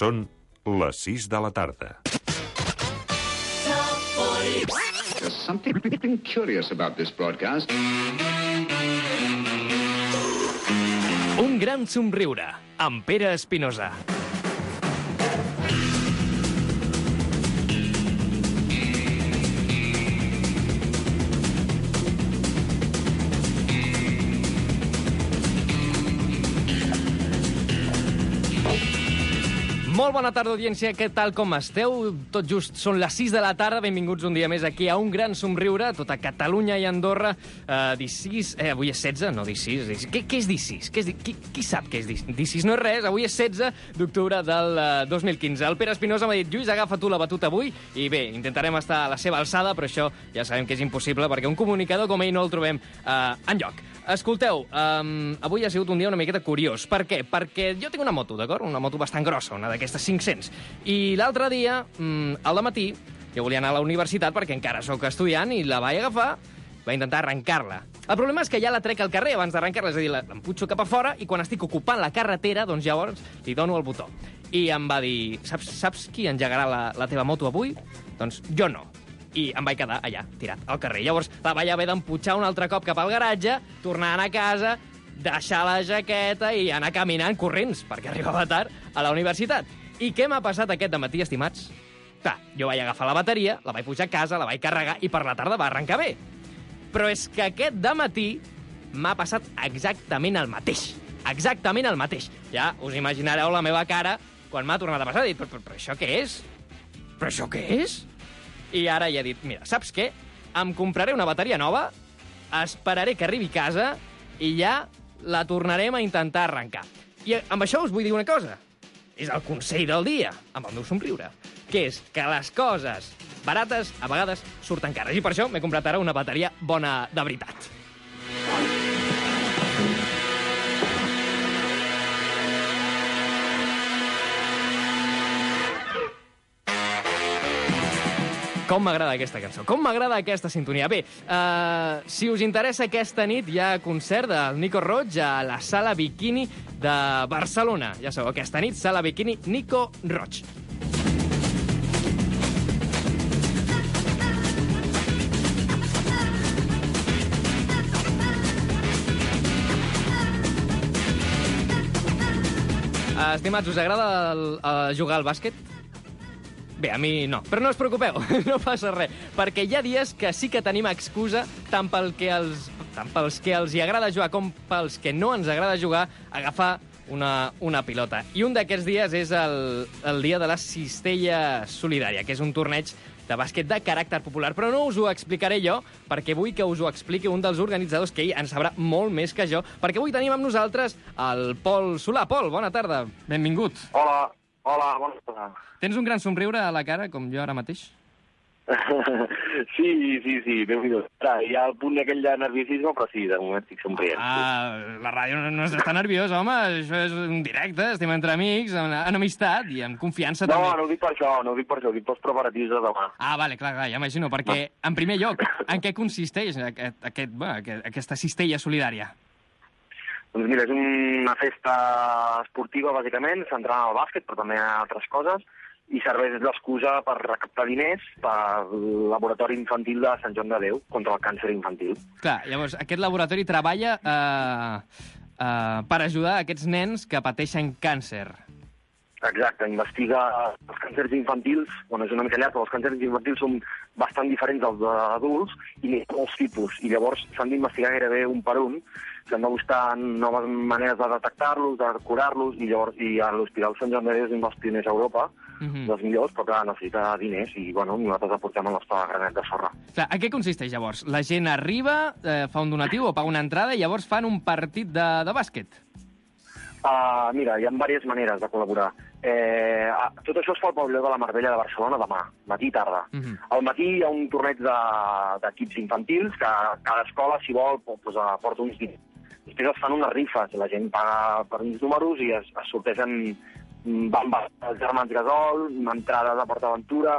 Són les 6 de la tarda. There's something curious about this broadcast. Un gran somriure, amb Pere Espinosa. Molt bona tarda, audiència. Què tal, com esteu? Tot just són les 6 de la tarda. Benvinguts un dia més aquí a Un Gran Somriure, tota Catalunya i Andorra. 16... avui és 16? No, 16. Què és 16? Qui sap què és 16? No és res. Avui és 16 d'octubre del 2015. El Pere Espinosa m'ha dit: Lluís, agafa tu la batuta avui. I bé, intentarem estar a la seva alçada, però això ja sabem que és impossible, perquè un comunicador com ell no el trobem enlloc. Escolteu, avui ha sigut un dia una miqueta curiós. Per què? Perquè jo tinc una moto, d'acord? Una moto bastant grossa, una d'aquestes 500. I l'altre dia, al dematí, jo volia anar a la universitat perquè encara sóc estudiant i la vaig agafar, vaig intentar arrencar-la. El problema és que ja la trec al carrer abans d'arrencar-la, és a dir, l'emputxo cap a fora i quan estic ocupant la carretera, doncs llavors li dono el botó. I em va dir: saps qui engegarà la teva moto avui? Doncs jo no. I em vaig quedar allà, tirat, al carrer. Llavors la vaig haver d'emputxar un altre cop cap al garatge, tornar a anar a casa, deixar la jaqueta i anar caminant corrents, perquè arribava tard a la universitat. I què m'ha passat aquest dematí, estimats? Clar, jo vaig agafar la bateria, la vaig pujar a casa, la vaig carregar i per la tarda va arrencar bé. Però és que aquest dematí m'ha passat exactament el mateix. Exactament el mateix. Ja us imaginareu la meva cara quan m'ha tornat a passar. He dit, però això què és? Però això què és? I ara ja he dit: mira, saps què? Em compraré una bateria nova, esperaré que arribi a casa i ja la tornarem a intentar arrencar. I amb això us vull dir una cosa. És el consell del dia, amb el meu somriure, que és que les coses barates a vegades surten cares. I per això m'he comprat ara una bateria bona de veritat. Com m'agrada aquesta cançó, com m'agrada aquesta sintonia. Bé, si us interessa, aquesta nit hi ha concert del Nico Roig a la Sala Bikini de Barcelona. Ja sabeu, aquesta nit, Sala Bikini Nico Roig. Estimats, us agrada jugar al bàsquet? Bé, a mi no. Però no us preocupeu, no passa res, perquè hi ha dies que sí que tenim excusa, tant pels que els hi agrada jugar com pels que no ens agrada jugar, agafar una pilota. I un d'aquests dies és el dia de la cistella solidària, que és un torneig de bàsquet de caràcter popular. Però no us ho explicaré jo, perquè vull que us ho expliqui un dels organitzadors, que ell en sabrà molt més que jo, perquè avui tenim amb nosaltres el Pol Solà. Pol, bona tarda, benvingut. Hola, bona tarda. Tens un gran somriure a la cara, com jo ara mateix? Sí, Déu-n'hi-do. Hi ha el punt aquell de nerviosisme, però sí, de moment estic somrient. La ràdio no has d'estar nerviós, home, això és un directe, estem entre amics, en amistat i amb confiança també. No ho dic per això, ho dic pels preparatius de demà. Vale, clar, ja imagino, perquè, en primer lloc, en què consisteix aquesta cistella solidària? Doncs mira, és una festa esportiva, bàsicament, centrada en el bàsquet, però també en altres coses, i serveix d'excusa per recaptar diners per Laboratori Infantil de Sant Joan de Déu contra el càncer infantil. Clar, llavors, aquest laboratori treballa per ajudar aquests nens que pateixen càncer. Exacte, investiga els càncers infantils, bueno, és una mica llarg, però els càncers infantils són bastant diferents dels adults i n'hi ha molts tipus, i llavors s'han d'investigar gairebé un per un, s'han de buscar noves maneres de detectar-los, de curar-los, i llavors a l'Hospital Sant Joan de Déu és un dels pioners a Europa, dels millors, però clar, necessita diners, i bueno, nosaltres aportem el nostre granet de sorra. Clar, a què consisteix llavors? La gent arriba, fa un donatiu o paga una entrada i llavors fan un partit de bàsquet? Mira, hi ha diverses maneres de col·laborar. Tot això es fa al pavelló de la Marbella de Barcelona demà, matí i tarda. Al matí hi ha un torneig d'equips infantils que cada escola, si vol, porta uns diners. Després es fan unes rifes, la gent paga per uns números i es sortegen els germans Gasol, entrades a PortAventura,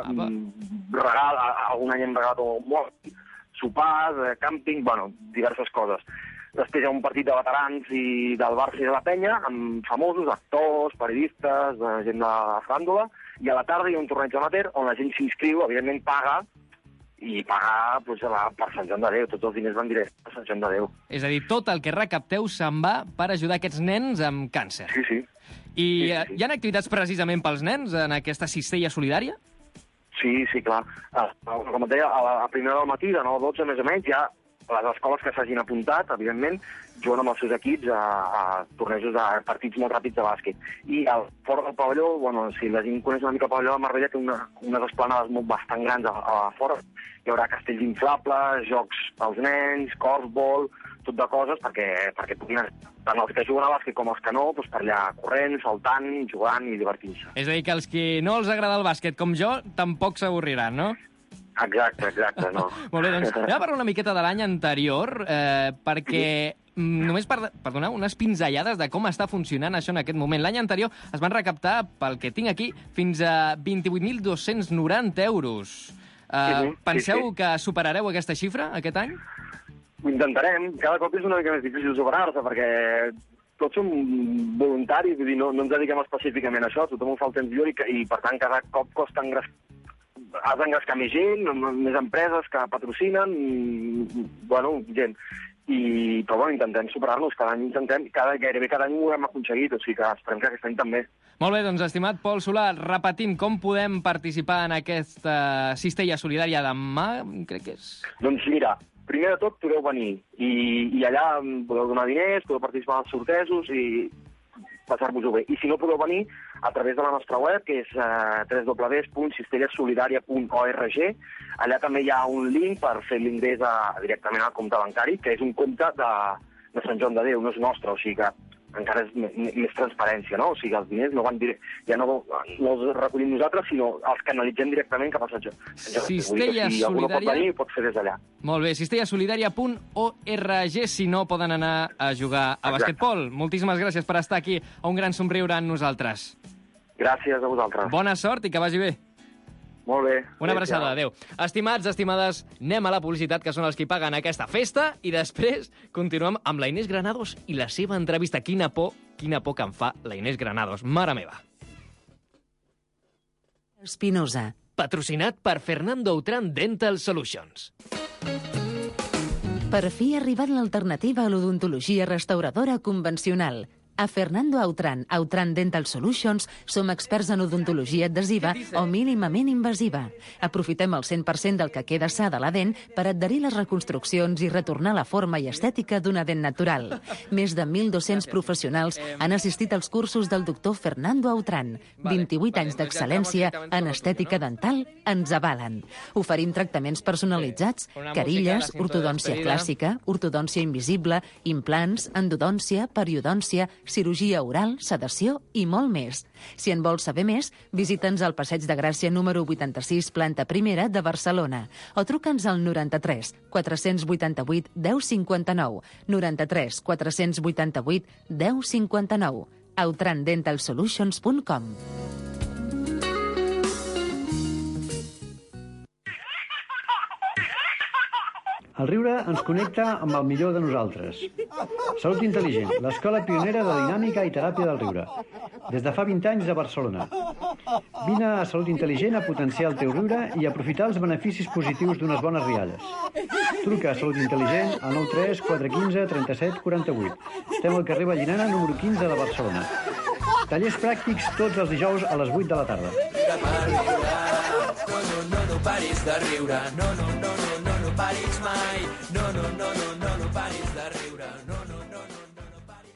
algun any hem regalat un mort, sopars, càmping, bueno, diverses coses. Després hi ha un partit de veterans i del Barça i de la Penya, amb famosos, actors, periodistes, gent de fràndola, i a la tarda hi ha un torneig amateur on la gent s'inscriu, evidentment paga, i paga per Sant Joan de Déu. Tots els diners van directes a Sant Joan de Déu. És a dir, tot el que recapteu se'n va per ajudar aquests nens amb càncer. Sí. I hi ha activitats precisament pels nens en aquesta cistella solidària? Sí, clar. Com et deia, a primera del matí, de 9 a 12, més o menys, hi ha les escoles que s'hagin apuntat, evidentment, juguen amb els seus equips a tornejos de partits molt ràpids de bàsquet. I fora del pavelló, si la gent coneix una mica el pavelló de Marbella, té unes esplanades bastant grans a fora. Hi haurà castells inflables, jocs als nens, corfball, tot de coses, perquè puguin tant els que juguen a bàsquet com els que no, per allà corrent, saltant, jugant i divertint-se. És a dir, que els que no els agrada el bàsquet com jo, tampoc s'avorriran, no? Exacte, no. Molt bé, doncs anem a parlar una miqueta de l'any anterior, perquè només per donar unes pinzellades de com està funcionant això en aquest moment. L'any anterior es van recaptar, pel que tinc aquí, fins a 28.290 euros. Penseu que superareu aquesta xifra aquest any? Ho intentarem. Cada cop és una mica més difícil superar-se, perquè tots som voluntaris, vull dir, no ens dediquem específicament a això, tothom ho fa el temps lliure i per tant, cada cop costa has d'engrescar més gent, més empreses que patrocinen, gent. Però intentem superar-nos, cada any gairebé cada any ho hem aconseguit, o sigui que esperem que aquest any també. Molt bé, doncs, estimat Pol Solà, repetint, com podem participar en aquesta cistella solidària demà, crec que és? Doncs mira, primer de tot podeu venir i allà podeu donar diners, podeu participar als sortejos i passar-vos-ho bé. I si no podeu venir, a través de la nostra web, que és www.cistellasolidària.org, allà també hi ha un link per fer l'ingrés directament al compte bancari, que és un compte de Sant Joan de Déu, no és nostre, o sigui que encara és més transparència, no? O sigui, els diners no van ja no els recollim nosaltres, sinó els canalitzem directament cap a Sant Joan. Cistella si algú no pot venir, ho pot fer des d'allà. Molt bé, cistellasolidària.org, si no poden anar a jugar a basquetbol. Moltíssimes gràcies per estar aquí a Un Gran Somriure amb nosaltres. Gràcies a vosaltres. Bona sort i que vagi bé. Molt bé. Una abraçada, adéu. Estimats, estimades, anem a la publicitat, que són els que paguen aquesta festa, i després continuem amb la Inés Granados i la seva entrevista. Quina por que em fa la Inés Granados. Mare meva. Espinosa. Patrocinat per Fernando Autran Dental Solutions. Per fi ha arribat l'alternativa a l'odontologia restauradora convencional. A Fernando Autran Dental Solutions som experts en odontologia adhesiva o mínimament invasiva. Aprofitem el 100% del que queda sa de la dent per adherir les reconstruccions i retornar la forma i estètica d'una dent natural. Més de 1.200 professionals han assistit als cursos del doctor Fernando Autran. 28 anys d'excel·lència en estètica dental ens avalen. Oferim tractaments personalitzats, carilles, ortodòncia clàssica, ortodòncia invisible, implants, endodòncia, periodòncia, cirurgia oral, sedació i molt més. Si en vols saber més, visita'ns al Passeig de Gràcia número 86, planta primera de Barcelona, o truca'ns al 93 488 1059, 93 488 1059, autrandentalsolutions.com. El riure ens connecta amb el millor de nosaltres. Salut Intel·ligent, l'escola pionera de dinàmica i teràpia del riure. Des de fa 20 anys a Barcelona. Vine a Salut Intel·ligent a potenciar el teu riure i aprofitar els beneficis positius d'unes bones rialles. Truca a Salut Intel·ligent al 93 415 37 48. Estem al carrer Vallirana, número 15 de Barcelona. Tallers pràctics tots els dijous a les 8 de la tarda. No paris de riure, no paris mai, no paris de riure, no paris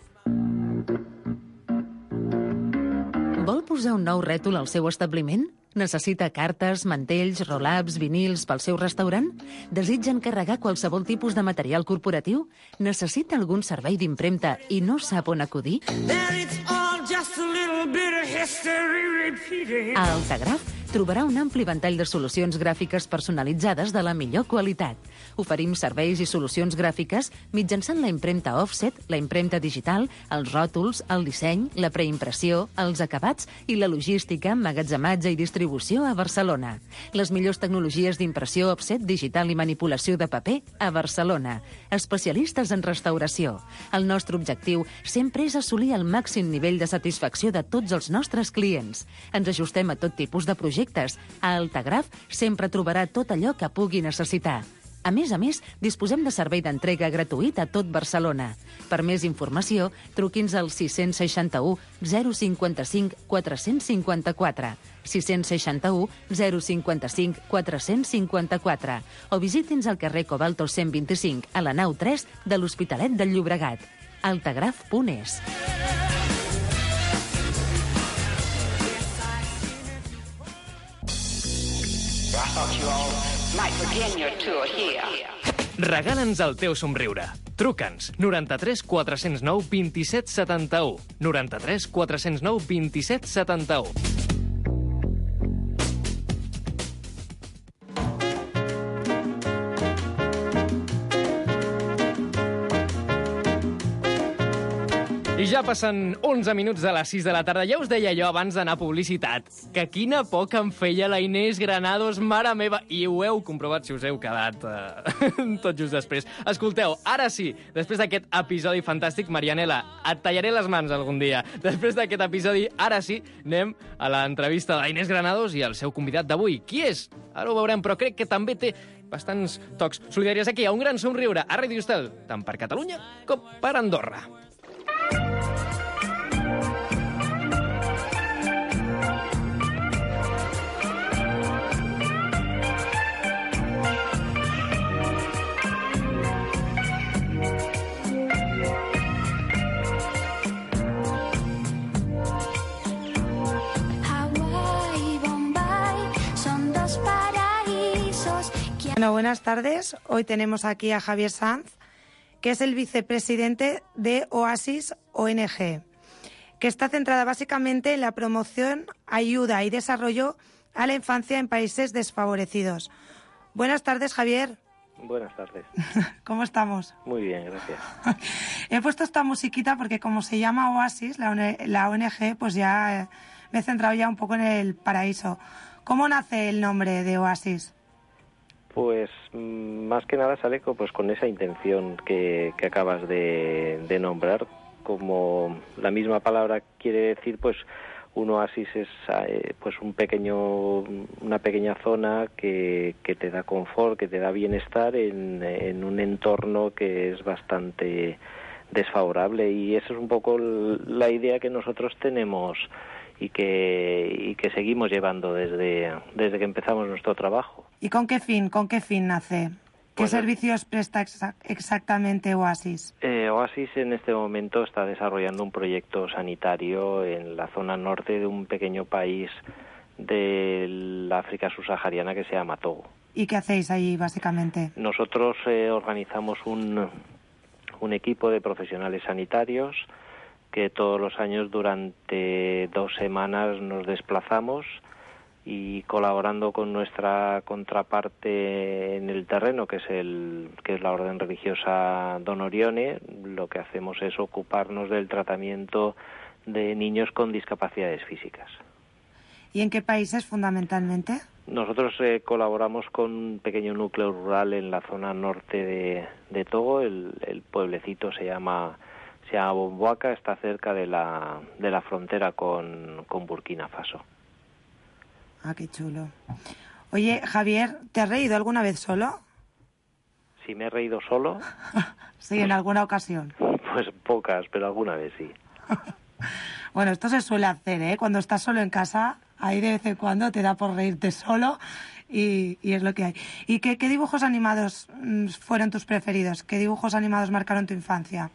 mai. Vol posar un nou rètol al seu establiment? Necessita cartes, mantells, roll-ups, vinils pel seu restaurant? Desitja encarregar qualsevol tipus de material corporatiu? Necessita algun servei d'impremta i no sap on acudir? A Altagraf trobarà un ampli ventall de solucions gràfiques personalitzades de la millor qualitat. Oferim serveis i solucions gràfiques mitjançant la impremta offset, la impremta digital, els ròtols, el disseny, la preimpressió, els acabats i la logística, emmagatzematge i distribució a Barcelona. Les millors tecnologies d'impressió offset, digital i manipulació de paper a Barcelona. Especialistes en restauració. El nostre objectiu sempre és assolir el màxim nivell de satisfacció de tots els nostres clients. Ens ajustem a tot tipus de projectes. A Altagraf sempre trobarà tot allò que pugui necessitar. A més, disposem de servei d'entrega gratuït a tot Barcelona. Per més informació, truqui'ns al 661 055 454, 661 055 454 o visiti'ns al carrer Cobalto 125 a la nau 3 de l'Hospitalet del Llobregat. Altagraf.es. Regala'ns el teu somriure. Truca'ns 93 409 27 71. 93 409 27 71. I ja passen 11 minuts de les 6 de la tarda. Ja us deia jo abans d'anar a publicitat que quina por que em feia la Inés Granados, mare meva, i ho heu comprovat si us heu quedat tot just després. Escolteu, ara sí, després d'aquest episodi fantàstic, Marianela, et tallaré les mans algun dia. Després d'aquest episodi, ara sí, anem a l'entrevista de la Inés Granados i el seu convidat d'avui. Qui és? Ara ho veurem, però crec que també té bastants tocs solidaris aquí. Un gran somriure a Radio Estel, tant per Catalunya com per Andorra. Bueno, buenas tardes. Hoy tenemos aquí a Javier Sanz, que es el vicepresidente de Oasis ONG, que está centrada básicamente en la promoción, ayuda y desarrollo a la infancia en países desfavorecidos. Buenas tardes, Javier. Buenas tardes. ¿Cómo estamos? Muy bien, gracias. He puesto esta musiquita porque como se llama Oasis, la ONG, pues ya me he centrado ya un poco en el paraíso. ¿Cómo nace el nombre de Oasis? Pues más que nada sale pues con esa intención que acabas de nombrar. Como la misma palabra quiere decir, pues un oasis es pues una pequeña zona que te da confort, que te da bienestar en un entorno que es bastante desfavorable, y esa es un poco la idea que nosotros tenemos y que seguimos llevando desde que empezamos nuestro trabajo. ¿Y con qué fin nace? ¿Qué servicios presta exactamente Oasis? Oasis en este momento está desarrollando un proyecto sanitario en la zona norte de un pequeño país del África subsahariana que se llama Togo. ¿Y qué hacéis ahí básicamente? Nosotros organizamos un equipo de profesionales sanitarios que todos los años durante 2 semanas nos desplazamos, y colaborando con nuestra contraparte en el terreno, que es la orden religiosa Don Orione, lo que hacemos es ocuparnos del tratamiento de niños con discapacidades físicas. ¿Y en qué países fundamentalmente? Nosotros colaboramos con un pequeño núcleo rural en la zona norte de Togo. El pueblecito se llama Bomboaca, está cerca de la frontera con Burkina Faso. Ah, qué chulo. Oye, Javier, ¿te has reído alguna vez solo? ¿Si me he reído solo? Sí, en alguna ocasión. Pues pocas, pero alguna vez sí. Bueno, esto se suele hacer, ¿eh? Cuando estás solo en casa, ahí de vez en cuando te da por reírte solo y es lo que hay. ¿Y qué dibujos animados fueron tus preferidos? ¿Qué dibujos animados marcaron tu infancia?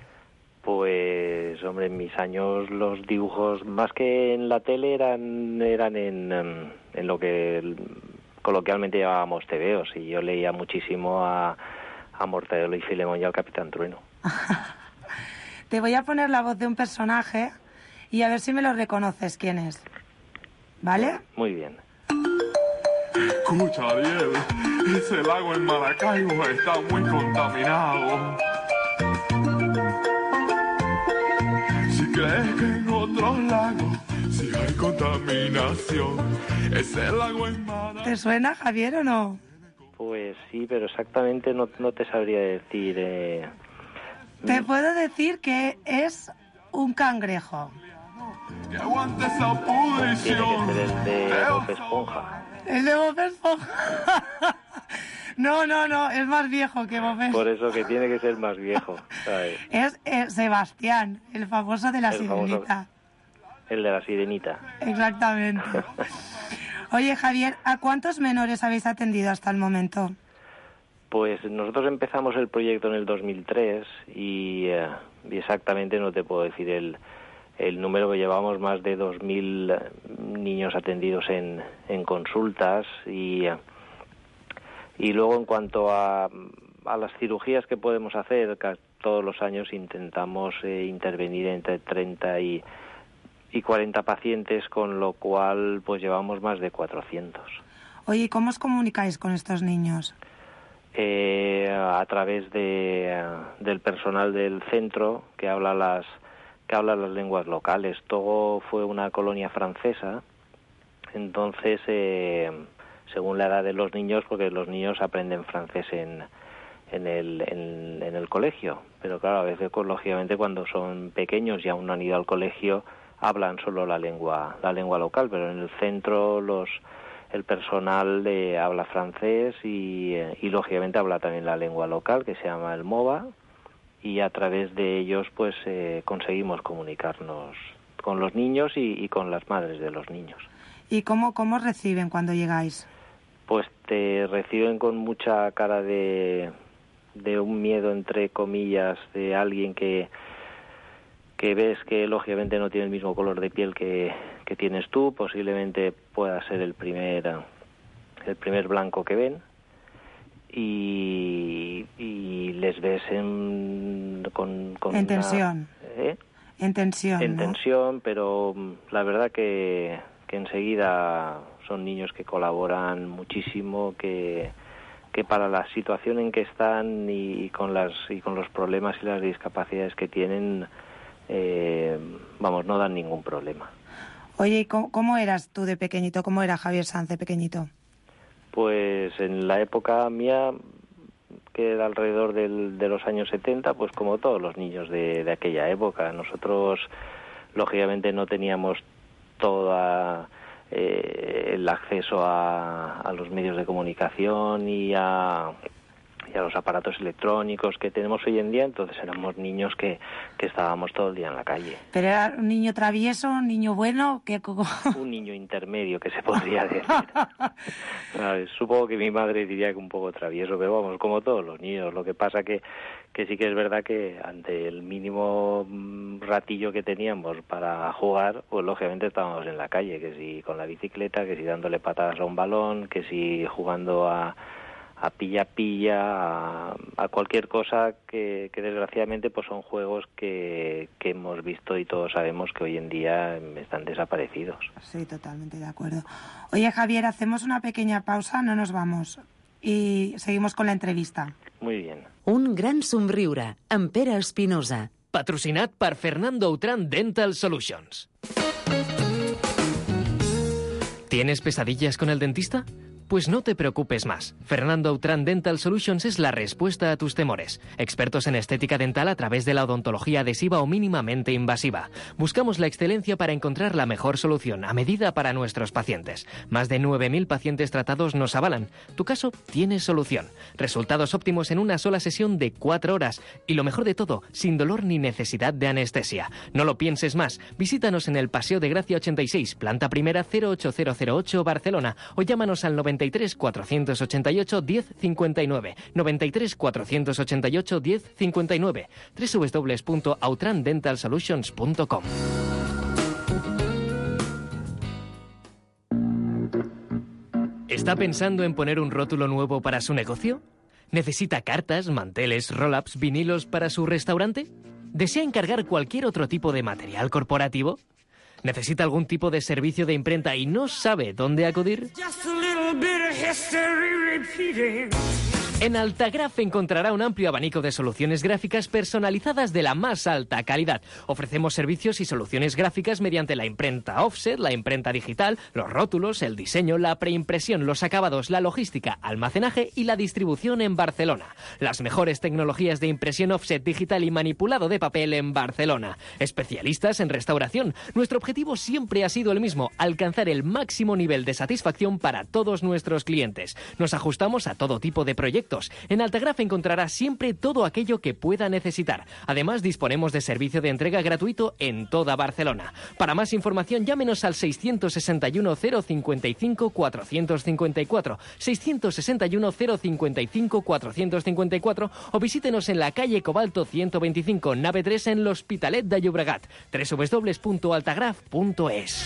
Pues, hombre, en mis años los dibujos, más que en la tele, eran en lo que coloquialmente llamábamos tebeos, y yo leía muchísimo a Mortadelo y Filemón y al Capitán Trueno. Te voy a poner la voz de un personaje y a ver si me lo reconoces quién es. ¿Vale? Muy bien. Escucha, Ariel, ese lago en Maracaibo está muy contaminado. Si crees que en otros lagos sí hay contaminación, ese lago en Maracaibo... ¿Te suena, Javier, o no? Pues sí, pero exactamente no te sabría decir. Te puedo decir que es un cangrejo. Que aguante esa pudrición. Tiene que ser el de Bob Esponja. El de Bob Esponja. No, es más viejo que Bob Esponja. Por eso que tiene que ser más viejo, ¿sabes? Es Sebastián, el famoso de la sirenita. El de la sirenita. Exactamente. Oye, Javier, ¿a cuántos menores habéis atendido hasta el momento? Pues nosotros empezamos el proyecto en el 2003 y exactamente no te puedo decir el número, que llevamos más de 2.000 niños atendidos en consultas y luego en cuanto a las cirugías que podemos hacer, todos los años intentamos intervenir entre 30 y 40 pacientes, con lo cual pues llevamos más de 400. Oye, ¿y cómo os comunicáis con estos niños? A través del personal del centro que habla las lenguas locales. Togo fue una colonia francesa, entonces según la edad de los niños, porque los niños aprenden francés en el colegio, pero claro, a veces lógicamente cuando son pequeños y aún no han ido al colegio hablan solo la lengua local, pero en el centro el personal habla francés y lógicamente habla también la lengua local, que se llama el MOVA, y a través de ellos pues conseguimos comunicarnos con los niños y con las madres de los niños. ¿Y cómo reciben cuando llegáis? Pues te reciben con mucha cara de un miedo, entre comillas, de alguien que ves que lógicamente no tiene el mismo color de piel que tienes tú, posiblemente pueda ser el primer blanco que ven, y les ves con en tensión. En tensión, en ¿no? tensión, pero la verdad que enseguida son niños que colaboran muchísimo, que para la situación en que están y con los problemas y las discapacidades que tienen, no dan ningún problema. Oye, ¿y cómo eras tú de pequeñito? ¿Cómo era Javier Sanz de pequeñito? Pues en la época mía, que era alrededor de los años 70, pues como todos los niños de aquella época. Nosotros, lógicamente, no teníamos todo el acceso a los medios de comunicación y a los aparatos electrónicos que tenemos hoy en día, entonces éramos niños que estábamos todo el día en la calle. ¿Pero era un niño travieso, un niño bueno? Un niño intermedio, que se podría decir. Supongo que mi madre diría que un poco travieso, pero vamos, como todos los niños. Lo que pasa que sí que es verdad que ante el mínimo ratillo que teníamos para jugar, pues lógicamente estábamos en la calle, que si con la bicicleta, que si dándole patadas a un balón, que si jugando a pilla, a cualquier cosa que desgraciadamente pues son juegos que hemos visto y todos sabemos que hoy en día están desaparecidos. Sí, totalmente de acuerdo. Oye, Javier, hacemos una pequeña pausa, no nos vamos, y seguimos con la entrevista. Muy bien. Un gran somriure, amb Pere Espinosa. Patrocinat per Fernando Autran Dental Solutions. ¿Tienes pesadillas con el dentista? Pues no te preocupes más. Fernando Autran Dental Solutions es la respuesta a tus temores. Expertos en estética dental a través de la odontología adhesiva o mínimamente invasiva. Buscamos la excelencia para encontrar la mejor solución a medida para nuestros pacientes. Más de 9.000 pacientes tratados nos avalan. Tu caso tiene solución. Resultados óptimos en una sola sesión de 4 horas. Y lo mejor de todo, sin dolor ni necesidad de anestesia. No lo pienses más. Visítanos en el Paseo de Gracia 86, planta primera 08008 Barcelona, o llámanos al 93 488 1059, 93 488 1059, www.autrandentalsolutions.com. ¿Está pensando en poner un rótulo nuevo para su negocio? ¿Necesita cartas, manteles, roll-ups, vinilos para su restaurante? ¿Desea encargar cualquier otro tipo de material corporativo? ¿Necesita algún tipo de servicio de imprenta y no sabe dónde acudir? little bit of history repeating. En Altagraph encontrará un amplio abanico de soluciones gráficas personalizadas de la más alta calidad. Ofrecemos servicios y soluciones gráficas mediante la imprenta offset, la imprenta digital, los rótulos, el diseño, la preimpresión, los acabados, la logística, almacenaje y la distribución en Barcelona. Las mejores tecnologías de impresión offset digital y manipulado de papel en Barcelona. Especialistas en restauración. Nuestro objetivo siempre ha sido el mismo: alcanzar el máximo nivel de satisfacción para todos nuestros clientes. Nos ajustamos a todo tipo de proyectos. En Altagraph encontrará siempre todo aquello que pueda necesitar. Además, disponemos de servicio de entrega gratuito en toda Barcelona. Para más información, llámenos al 661 055 454, 661 055 454 o visítenos en la calle Cobalto 125, nave 3 en l'Hospitalet de Llobregat. www.altagraph.es.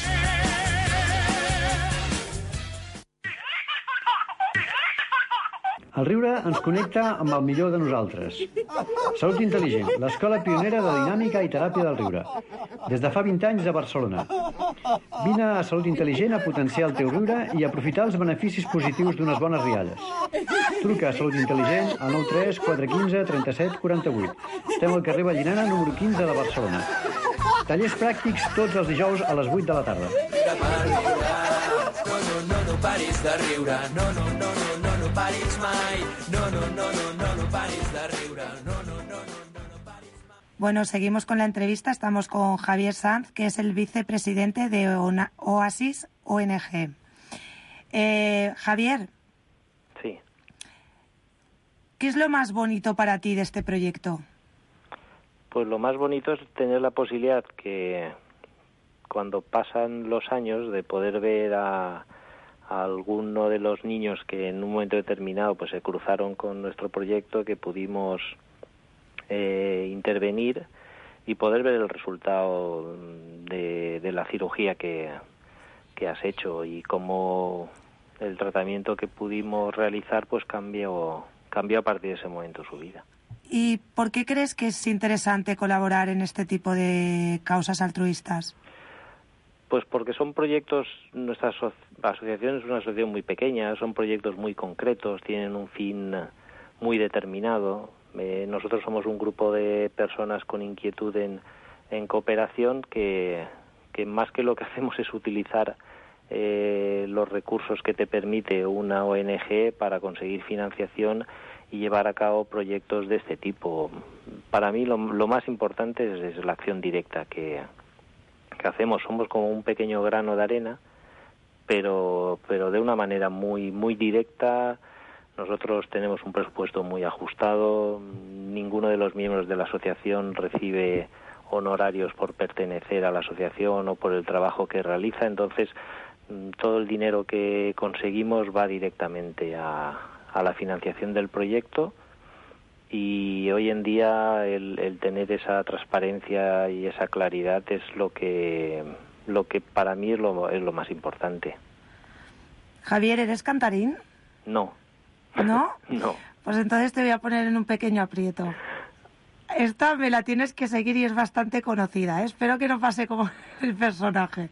El riure ens connecta amb el millor de nosaltres. Salut Intel·ligent, l'escola pionera de dinàmica i teràpia del riure. Des de fa 20 anys a Barcelona. Vine a Salut Intel·ligent a potenciar el teu riure i aprofitar els beneficis positius d'unes bones rialles. Truca a Salut Intel·ligent al 93 415 37 48. Estem al carrer Vallinana, número 15 de Barcelona. Tallers pràctics tots els dijous a les 8 de la tarda. No paris de riure, no paris mai, no paris de riure, no paris mai. Bueno, seguimos con la entrevista. Estamos con Javier Sanz, que es el vicepresidente de Oasis ONG. Javier. Sí. ¿Qué es lo más bonito para ti de este proyecto? Pues lo más bonito es tener la posibilidad que cuando pasan los años de poder ver a alguno de los niños que en un momento determinado pues se cruzaron con nuestro proyecto, que pudimos intervenir y poder ver el resultado de la cirugía que has hecho y cómo el tratamiento que pudimos realizar pues cambió a partir de ese momento su vida. ¿Y por qué crees que es interesante colaborar en este tipo de causas altruistas? Pues porque son proyectos, nuestra asociación es una asociación muy pequeña, son proyectos muy concretos, tienen un fin muy determinado. Nosotros somos un grupo de personas con inquietud en cooperación que más que lo que hacemos es utilizar los recursos que te permite una ONG para conseguir financiación y llevar a cabo proyectos de este tipo. Para mí lo más importante es la acción directa que hacemos. Somos como un pequeño grano de arena, pero de una manera muy muy directa. Nosotros tenemos un presupuesto muy ajustado, ninguno de los miembros de la asociación recibe honorarios por pertenecer a la asociación o por el trabajo que realiza, entonces todo el dinero que conseguimos va directamente a la financiación del proyecto. Y hoy en día el tener esa transparencia y esa claridad es lo que para mí es lo más importante. Javier, ¿eres cantarín? No. ¿No? No. Pues entonces te voy a poner en un pequeño aprieto. Esta me la tienes que seguir y es bastante conocida, ¿eh? Espero que no pase como el personaje.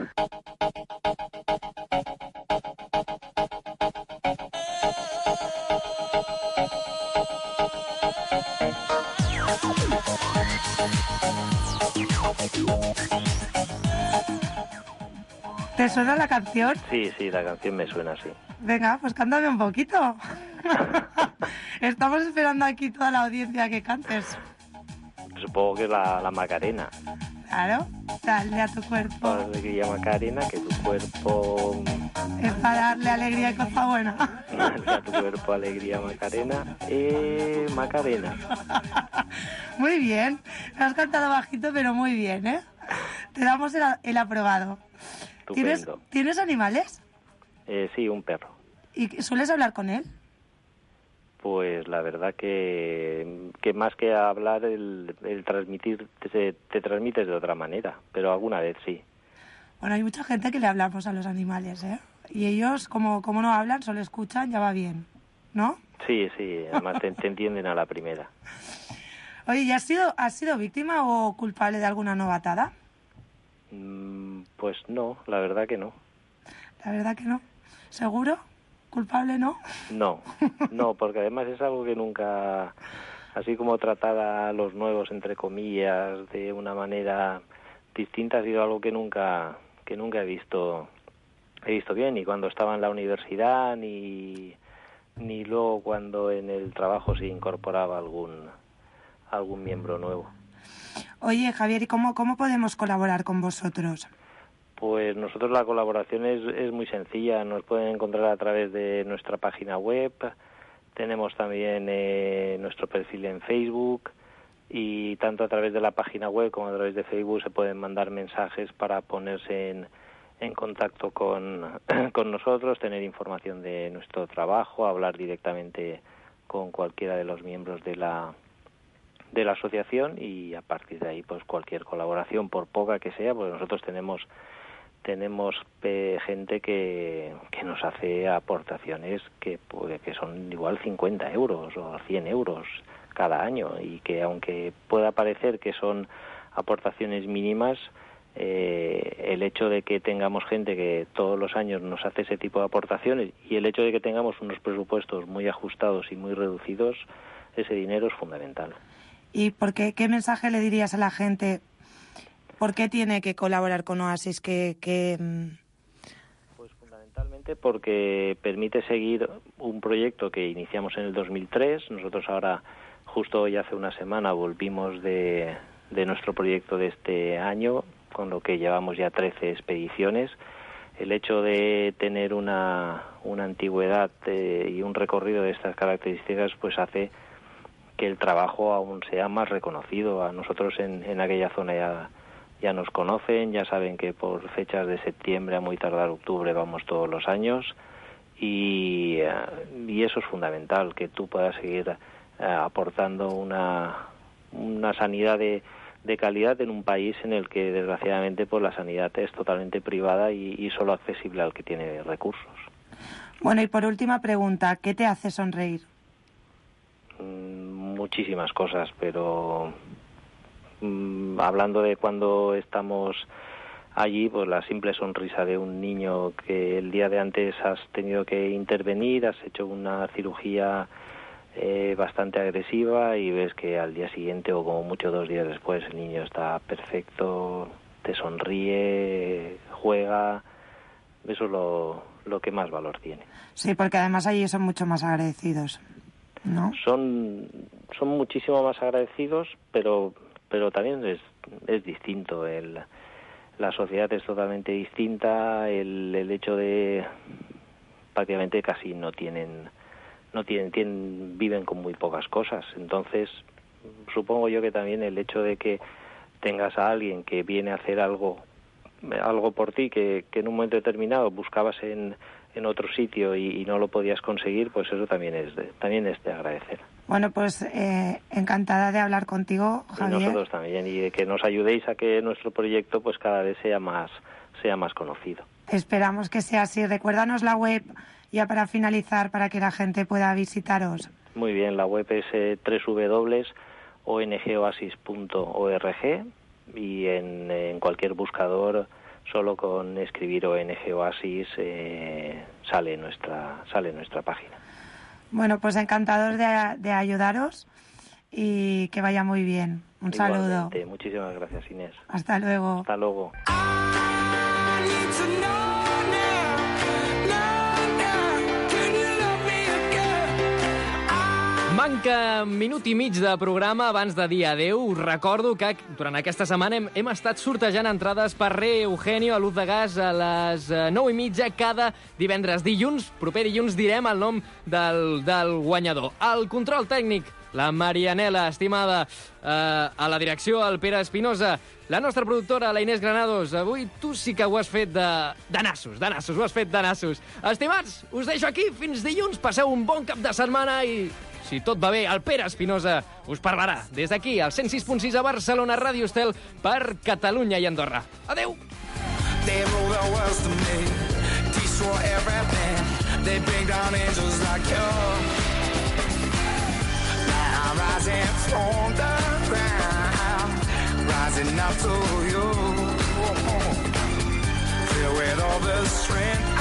¿Te suena la canción? Sí, la canción me suena así. Venga, pues cántame un poquito. Estamos esperando aquí toda la audiencia que cantes. Supongo que la Macarena. Claro, dale a tu cuerpo. Alegría Macarena, que tu cuerpo... Es para darle alegría y cosa buena. Dale a tu cuerpo alegría Macarena. Macarena. Muy bien, lo has cantado bajito, pero muy bien, ¿eh? Te damos el aprobado. ¿Tienes animales? Sí, un perro. ¿Y sueles hablar con él? Pues la verdad que más que hablar, el transmitir te transmites de otra manera, pero alguna vez sí. Bueno, hay mucha gente que le hablamos a los animales, ¿eh? Y ellos, como no hablan, solo escuchan, ya va bien, ¿no? Sí, además te entienden a la primera. Oye, ¿y has sido víctima o culpable de alguna novatada? Pues no, la verdad que no. ¿La verdad que no? ¿Seguro? culpable, ¿no? No, porque además es algo que nunca, así como tratar a los nuevos, entre comillas, de una manera distinta, ha sido algo que nunca he visto bien, ni cuando estaba en la universidad, ni luego cuando en el trabajo se incorporaba algún miembro nuevo. Oye, Javier, ¿y cómo podemos colaborar con vosotros? Pues nosotros la colaboración es muy sencilla. Nos pueden encontrar a través de nuestra página web. Tenemos también nuestro perfil en Facebook, y tanto a través de la página web como a través de Facebook se pueden mandar mensajes para ponerse en contacto con nosotros, tener información de nuestro trabajo, hablar directamente con cualquiera de los miembros de la asociación, y a partir de ahí pues cualquier colaboración, por poca que sea, pues nosotros tenemos gente que nos hace aportaciones que son igual 50 euros o 100 euros cada año, y que aunque pueda parecer que son aportaciones mínimas, el hecho de que tengamos gente que todos los años nos hace ese tipo de aportaciones, y el hecho de que tengamos unos presupuestos muy ajustados y muy reducidos, ese dinero es fundamental. ¿Y qué mensaje le dirías a la gente? ¿Por qué tiene que colaborar con Oasis? Pues fundamentalmente porque permite seguir un proyecto que iniciamos en el 2003. Nosotros ahora, justo hoy hace una semana, volvimos de nuestro proyecto de este año, con lo que llevamos ya 13 expediciones. El hecho de tener una antigüedad y un recorrido de estas características pues hace que el trabajo aún sea más reconocido. A nosotros en aquella zona ya nos conocen, ya saben que por fechas de septiembre, a muy tardar octubre, vamos todos los años, y eso es fundamental, que tú puedas seguir aportando una sanidad de calidad en un país en el que desgraciadamente pues la sanidad es totalmente privada y solo accesible al que tiene recursos. Bueno, y por última pregunta, ¿qué te hace sonreír? Muchísimas cosas, pero hablando de cuando estamos allí, pues la simple sonrisa de un niño que el día de antes has tenido que intervenir, has hecho una cirugía bastante agresiva, y ves que al día siguiente o como mucho 2 días después el niño está perfecto, te sonríe, juega. Eso es lo que más valor tiene. Sí, porque además allí son mucho más agradecidos, ¿no? Son muchísimo más agradecidos, pero también es distinto. La sociedad es totalmente distinta. El hecho de prácticamente casi no tienen, viven con muy pocas cosas. Entonces, supongo yo que también el hecho de que tengas a alguien que viene a hacer algo por ti, que en un momento determinado buscabas en otro sitio y no lo podías conseguir, pues eso también es de agradecer. Bueno, pues encantada de hablar contigo, Javier. Y nosotros también, y de que nos ayudéis a que nuestro proyecto pues cada vez sea más conocido. Esperamos que sea así. Recuérdanos la web ya para finalizar, para que la gente pueda visitaros. Muy bien, la web es www.ongoasis.org, y en cualquier buscador, solo con escribir ONG Oasis, sale nuestra página. Bueno, pues encantados de ayudaros, y que vaya muy bien. Un saludo. Muchísimas gracias, Inés. Hasta luego. Hasta luego. Manca minut i mig de programa abans de dir adeu. Us recordo que durant aquesta setmana hem estat sortejant entrades per Re Eugenio a Luz de Gas a les 9:30 cada divendres. Proper dilluns direm el nom del guanyador. Al control tècnic, la Marianela, estimada. A la direcció, el Pere Espinosa. La nostra productora, la Inés Granados. Avui tu sí que ho has fet de nassos, ho has fet de nassos. Estimats, us deixo aquí fins dilluns. Passeu un bon cap de setmana i, si tot va bé, el Pere Espinosa us parlarà des d'aquí, al 106.6 a Barcelona, Ràdio Estel, per Catalunya i Andorra. Adéu! They rule the world to me, destroy everything. They bring down angels like you. Now I'm rising from the ground, rising up to you. Filled with all the strength